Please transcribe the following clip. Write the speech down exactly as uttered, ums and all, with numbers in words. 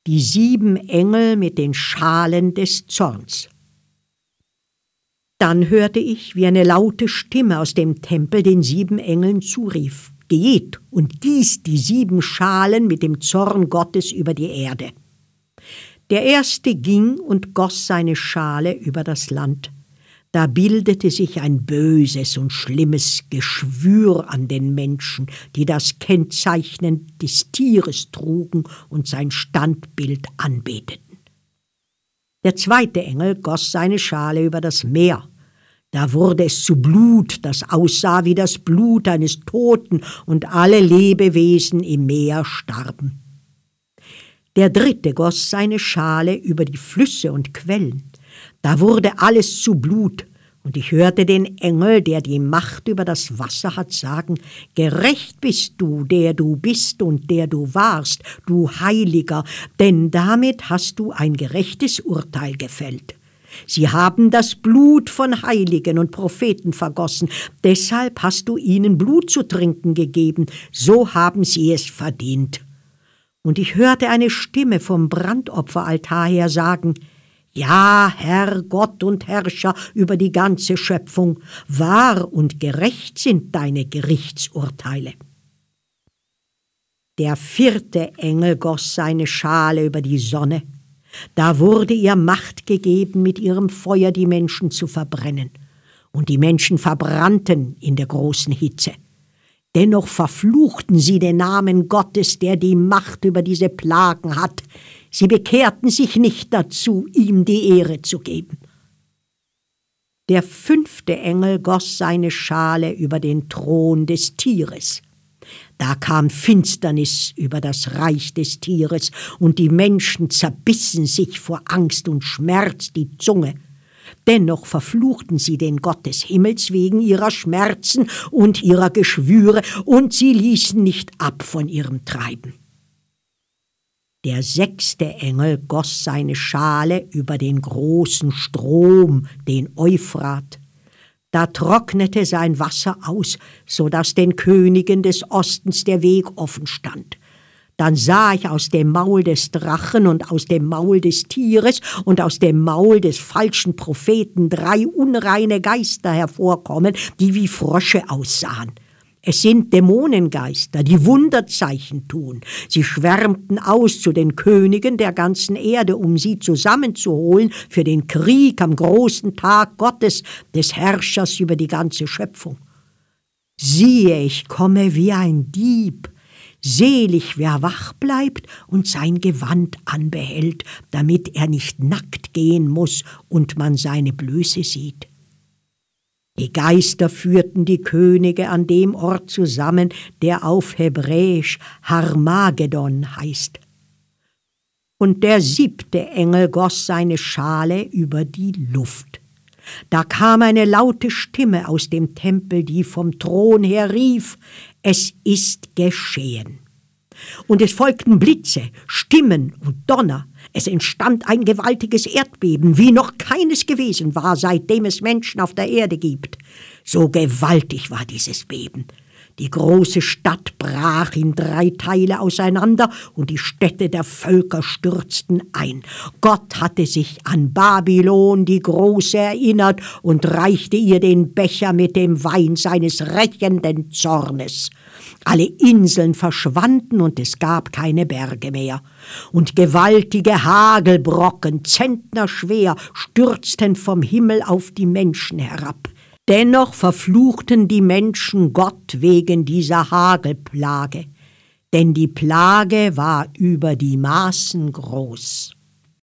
Die sieben Engel mit den Schalen des Zorns. Dann hörte ich, wie eine laute Stimme aus dem Tempel den sieben Engeln zurief: Geht und gießt die sieben Schalen mit dem Zorn Gottes über die Erde. Der erste ging und goss seine Schale über das Land. Da bildete sich ein böses und schlimmes Geschwür an den Menschen, die das Kennzeichen des Tieres trugen und sein Standbild anbeteten. Der zweite Engel goss seine Schale über das Meer. Da wurde es zu Blut, das aussah wie das Blut eines Toten, und alle Lebewesen im Meer starben. Der dritte goss seine Schale über die Flüsse und Quellen. Da wurde alles zu Blut, und ich hörte den Engel, der die Macht über das Wasser hat, sagen: Gerecht bist du, der du bist und der du warst, du Heiliger, denn damit hast du ein gerechtes Urteil gefällt. Sie haben das Blut von Heiligen und Propheten vergossen, deshalb hast du ihnen Blut zu trinken gegeben, so haben sie es verdient. Und ich hörte eine Stimme vom Brandopferaltar her sagen: Ja, Herr Gott und Herrscher über die ganze Schöpfung, wahr und gerecht sind deine Gerichtsurteile. Der vierte Engel goss seine Schale über die Sonne. Da wurde ihr Macht gegeben, mit ihrem Feuer die Menschen zu verbrennen. Und die Menschen verbrannten in der großen Hitze. Dennoch verfluchten sie den Namen Gottes, der die Macht über diese Plagen hat. Sie bekehrten sich nicht dazu, ihm die Ehre zu geben. Der fünfte Engel goss seine Schale über den Thron des Tieres. Da kam Finsternis über das Reich des Tieres, und die Menschen zerbissen sich vor Angst und Schmerz die Zunge. Dennoch verfluchten sie den Gott des Himmels wegen ihrer Schmerzen und ihrer Geschwüre, und sie ließen nicht ab von ihrem Treiben. Der sechste Engel goss seine Schale über den großen Strom, den Euphrat. Da trocknete sein Wasser aus, so dass den Königen des Ostens der Weg offen stand. Dann sah ich aus dem Maul des Drachen und aus dem Maul des Tieres und aus dem Maul des falschen Propheten drei unreine Geister hervorkommen, die wie Frösche aussahen. Es sind Dämonengeister, die Wunderzeichen tun. Sie schwärmten aus zu den Königen der ganzen Erde, um sie zusammenzuholen für den Krieg am großen Tag Gottes, des Herrschers über die ganze Schöpfung. Siehe, ich komme wie ein Dieb. Selig, wer wach bleibt und sein Gewand anbehält, damit er nicht nackt gehen muss und man seine Blöße sieht. Die Geister führten die Könige an dem Ort zusammen, der auf Hebräisch Harmagedon heißt. Und der siebte Engel goss seine Schale über die Luft. Da kam eine laute Stimme aus dem Tempel, die vom Thron her rief: Es ist geschehen. Und es folgten Blitze, Stimmen und Donner. Es entstand ein gewaltiges Erdbeben, wie noch keines gewesen war, seitdem es Menschen auf der Erde gibt. So gewaltig war dieses Beben. Die große Stadt brach in drei Teile auseinander, und die Städte der Völker stürzten ein. Gott hatte sich an Babylon die Große erinnert und reichte ihr den Becher mit dem Wein seines rächenden Zornes. Alle Inseln verschwanden, und es gab keine Berge mehr. Und gewaltige Hagelbrocken, zentnerschwer, stürzten vom Himmel auf die Menschen herab. Dennoch verfluchten die Menschen Gott wegen dieser Hagelplage, denn die Plage war über die Maßen groß.